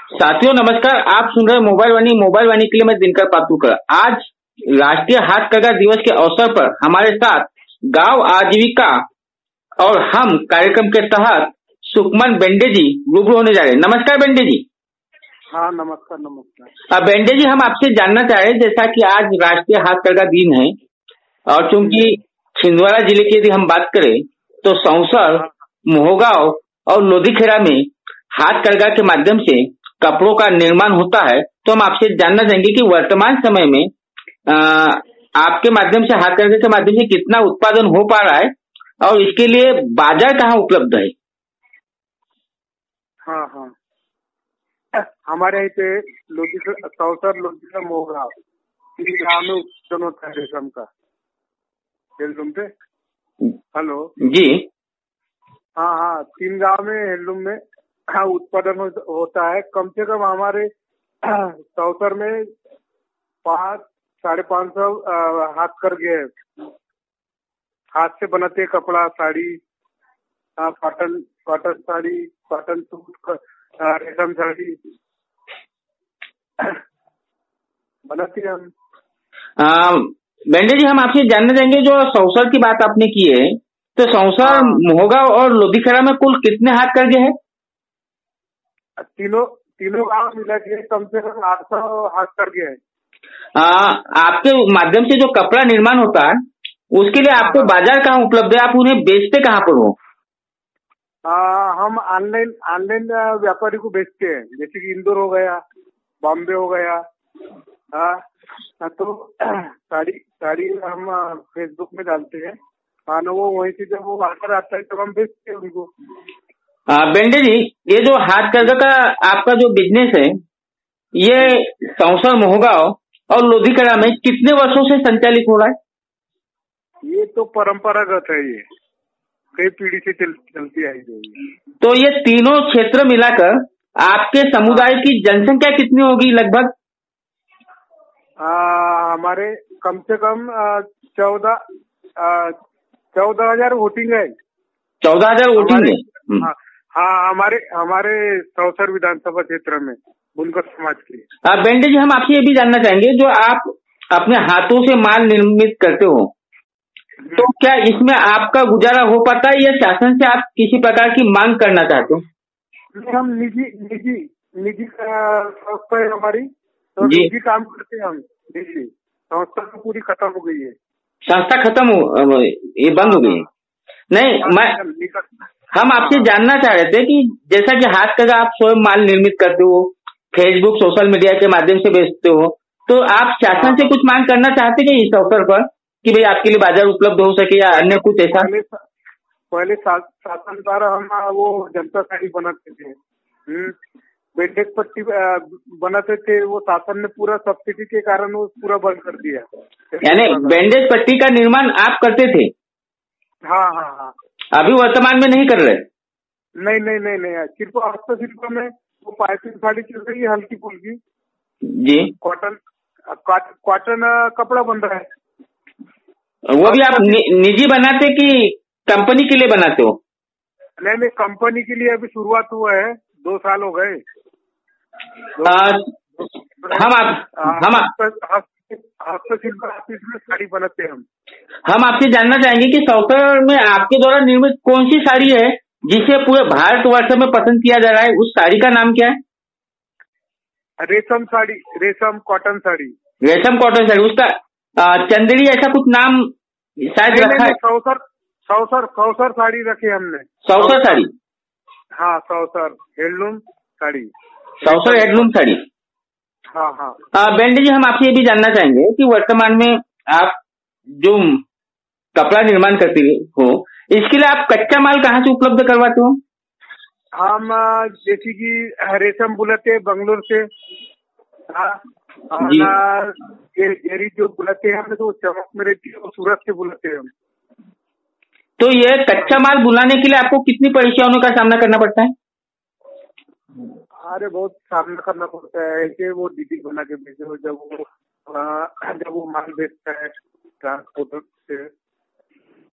साथियों नमस्कार। आप सुन रहे मोबाइल वाणी के लिए मैं दिनकर पातुकर। आज राष्ट्रीय हाथकरघा दिवस के अवसर पर हमारे साथ गांव आजीविका और हम कार्यक्रम के तहत सुखमन बेंडे जी रूबरू होने जा रहे हैं। नमस्कार बेंडे जी। हाँ नमस्कार नमस्कार। बेंडे जी, हम आपसे जानना चाह रहे हैं, जैसा कि आज राष्ट्रीय हाथकरघा दिन है और चूंकि छिंदवाड़ा जिले की यदि हम बात करें तो सौंसर, मोहगांव और लोधीखेड़ा में हाथकरघा के माध्यम से कपड़ों का निर्माण होता है। तो हम आपसे जानना चाहेंगे कि वर्तमान समय में आपके माध्यम से, हाथकरघे के माध्यम से कितना उत्पादन हो पा रहा है और इसके लिए बाजार कहाँ उपलब्ध है? हाँ हाँ, हमारे यहाँ पे सौसर, लोधीखेड़ा, मोहगांव तीन गाँव में उत्पादन होता है रेशम का। हेलूम पे हेलो जी। हाँ हाँ, तीन गाँव में हेलूम में उत्पादन होता है। कम से कम हमारे सौसर में 500-550 हाथकरघे हैं। हाथ से बनाते हैं कपड़ा, sari, cotton sari, cotton suit, रेशम साड़ी बनाते हैं हम। बेंडे जी, हम आपसे जानना चाहेंगे, जो सौसर की बात आपने की है, तो सौसर, मोहगांव और लोधीखेड़ा में कुल कितने हाथकरघे हैं? तीनों गाँव मिला के कम से कम 800 हाथकरघे हैं। आपके माध्यम से जो कपड़ा निर्माण होता है उसके लिए आपको बाजार कहाँ उपलब्ध है? आप उन्हें बेचते कहाँ पर हो? हम ऑनलाइन व्यापारी को बेचते हैं, जैसे कि इंदौर हो गया, बॉम्बे हो गया। तो साड़ी हम फेसबुक में डालते हैं। वो वहीं से जब वो ऑर्डर आता है तब हम बेचते हैं उनको। बेंडे जी, ये जो हाथकरघा का आपका जो बिजनेस है, ये सौंसर, मोहगांव और लोधीखेड़ा में कितने वर्षों से संचालित हो रहा है? ये तो परंपरागत है, ये कई पीढ़ी से चलती आई है। तो ये तीनों क्षेत्र मिलाकर आपके समुदाय की जनसंख्या कितनी होगी लगभग? हमारे कम से कम 14,000 वोटिंग है। 14,000 वोटिंग है। हाँ, हमारे सौसर विधानसभा क्षेत्र में बुनकर समाज की। बेंडे जी, हम आपसे ये भी जानना चाहेंगे, जो आप अपने हाथों से माल निर्मित करते हो, तो क्या इसमें आपका गुजारा हो पाता है या शासन से आप किसी प्रकार की मांग करना चाहते हो? हम निजी संस्था है हमारी, तो निजी काम करते हैं हम। निजी संस्था तो पूरी खत्म हो गई है। संस्था खत्म हो, ये बंद हो गई है? नहीं, हम आपसे जानना चाह रहे थे कि जैसा कि हाथकरघा आप स्वयं माल निर्मित करते हो, फेसबुक, सोशल मीडिया के माध्यम से बेचते हो, तो आप शासन से कुछ मांग करना चाहते हैं इस अवसर पर कि भाई आपके लिए बाजार उपलब्ध हो सके या अन्य कुछ ऐसा? पहले शासन द्वारा हम वो जनता साड़ी बनाते थे, बैंडेज पट्टी बनाते थे, वो शासन ने पूरा सब्सिडी के कारण वो पूरा बंद कर दिया। यानी बैंडेज पट्टी का निर्माण आप करते थे? हाँ हाँ हाँ। अभी वर्तमान में नहीं कर रहे? नहीं, सिर्फ हस्तशिल्प में वो पाइपिंग साड़ी चल रही है, हल्की फुल्की जी। कॉटन कपड़ा बन रहा है। वो भी आप निजी बनाते कि कंपनी के लिए बनाते हो? नहीं, कंपनी के लिए अभी शुरुआत हुआ है, 2 साल हो गए। हस्तशिल्प में साड़ी बनाते हैं हम आपसे जानना चाहेंगे कि सौसर में आपके द्वारा निर्मित कौन सी साड़ी है जिसे पूरे भारतवर्ष में पसंद किया जा रहा है? उस साड़ी का नाम क्या है? रेशम साड़ी, रेशम कॉटन साड़ी। रेशम कॉटन साड़ी, उसका चंदेरी ऐसा कुछ नाम शायद रखा है? सौसर साड़ी रखी हमने। सौसर साड़ी? हाँ, सौसर हेडलूम साड़ी। सौसर हेडलूम साड़ी। हाँ। बेंडे जी, हम आपसे ये भी जानना चाहेंगे कि वर्तमान में आप जो कपड़ा निर्माण करते हो, इसके लिए आप कच्चा माल कहाँ से उपलब्ध करवाते हो? हम जैसे कि रेशम बुलाते बंगलोर से, ये जो बुलाते हैं हमें, तो चमक में रहती है, सूरत से बुलाते हैं हम। तो ये कच्चा माल बुलाने के लिए आपको कितनी परेशानियों का सामना करना पड़ता है? अरे बहुत सामना करना पड़ता है कि वो डीडी बना के भेजो, जब वो माल बेचता है ट्रांसपोर्टर से।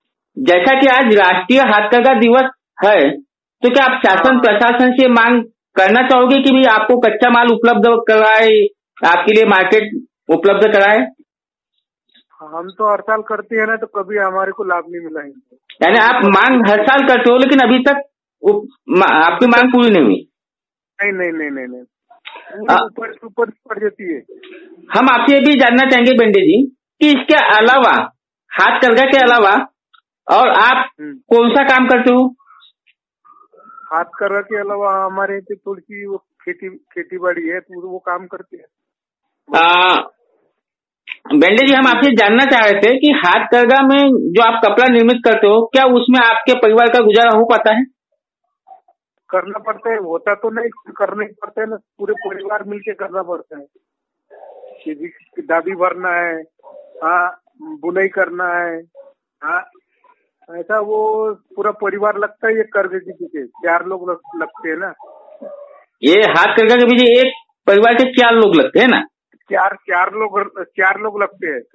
जैसा कि आज राष्ट्रीय हाथकरघा दिवस है, तो क्या आप शासन प्रशासन से मांग करना चाहोगे कि भाई आपको कच्चा माल उपलब्ध कराए, आपके लिए मार्केट उपलब्ध कराए? हम तो हर साल करते हैं ना, तो कभी हमारे को लाभ नहीं मिला है। यानी आप मांग हर साल करते हो, लेकिन अभी तक आपकी मांग पूरी नहीं हुई? नहीं, ऊपर पड़ जाती है। हम आपसे भी जानना चाहेंगे बेंडे जी कि इसके अलावा, हाथकरघा के अलावा और आप कौन सा काम करते हो? हाथकरघा के अलावा हमारे यहाँ थोड़ी सी वो खेती बाड़ी है, तो वो काम करते हैं। बेंडे जी, हम आपसे जानना चाह रहे थे कि हाथकरघा में जो आप कपड़ा निर्मित करते हो, क्या उसमें आपके परिवार का गुजारा हो पाता है? करना पड़ता है, होता तो नहीं, करना ही पड़ता है ना, पूरे परिवार मिलके करना पड़ता है। दादी भरना है, हाँ, बुनाई करना है, हाँ, ऐसा वो पूरा परिवार लगता है। ये कर्घे के पीछे 4 लोग लगते हैं ना। ये हाथकरघा के पीछे एक परिवार के 4 लोग लगते हैं ना? 4 लोग लगते हैं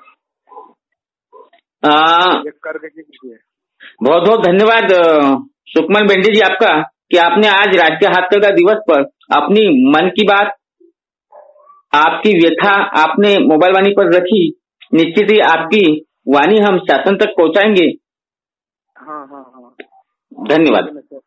कर्घे के पीछे। बहुत बहुत धन्यवाद सुखमन बेंडे जी आपका, कि आपने आज राष्ट्रीय हाथकरघा दिवस पर अपनी मन की बात, आपकी व्यथा आपने मोबाइल वाणी पर रखी। निश्चित ही आपकी वाणी हम शासन तक पहुंचाएंगे। हाँ। धन्यवाद।